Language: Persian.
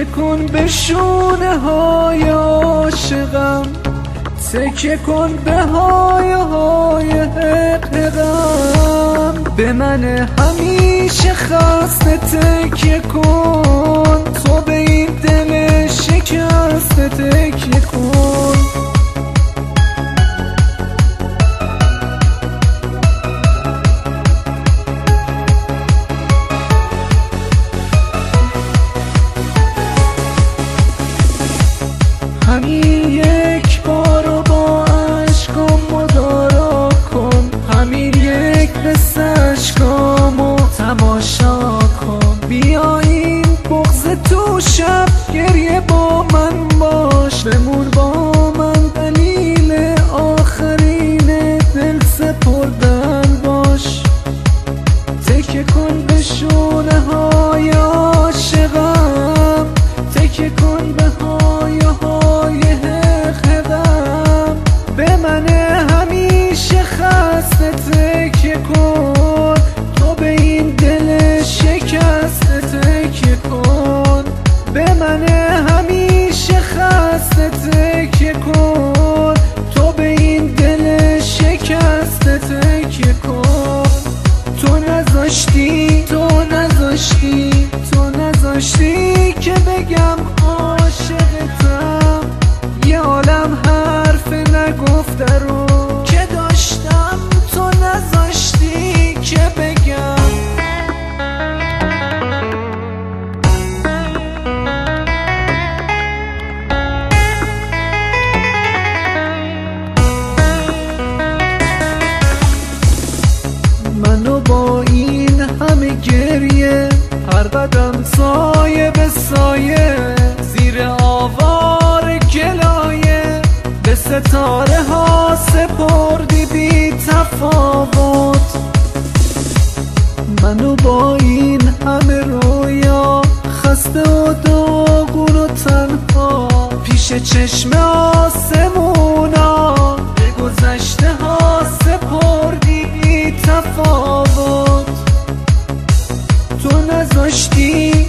تکیه کن به شونه های عاشقم، تکیه کن به های حقم. به من همیشه خسته تکیه کن، تو به این دل شکسته تکیه کن. همین یک بارو با عشقام مدارا کن، همین یک قصه عشقامو تماشا کن. بیا این بغض تو شب گریه با من باش، بمون با من دلیل آخرین دل سپردن باش. تکیه کن به شونه های عاشقم، تکیه کن به های حقم. به من همیشه خسته تکیه کن، تو به این دل شکسته تکیه کن. به من همیشه خسته تکیه کن، تو به این دل شکسته تکیه کن. تو نذاشتی که بگم عاشقتم، یه عالم حرف نگفته رو که داشتم، تو نذاشتی که بگم. منو با این همه گریه، هر قدم سایه به سایه، زیر آوار گلایه به ستاره ها سپردی بی تفاوت. منو با این همه رویا، خسته و داغون و تنها، پیش چشم آسمونا به گذشته ها سپردی بی تفاوت. تو نذاشتی